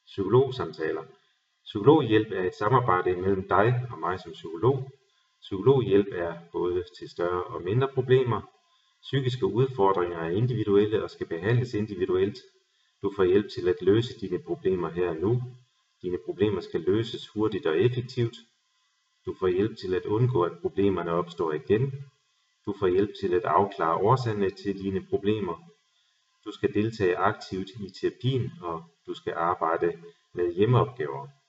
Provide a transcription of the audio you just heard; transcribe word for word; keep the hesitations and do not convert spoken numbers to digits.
Psykologsamtaler. Psykologhjælp er et samarbejde mellem dig og mig som psykolog. Psykologhjælp er både til større og mindre problemer. Psykiske udfordringer er individuelle og skal behandles individuelt. Du får hjælp til at løse dine problemer her og nu. Dine problemer skal løses hurtigt og effektivt. Du får hjælp til at undgå, at problemerne opstår igen. Du får hjælp til at afklare årsagerne til dine problemer. Du skal deltage aktivt i terapien, og du skal arbejde med hjemmeopgaver.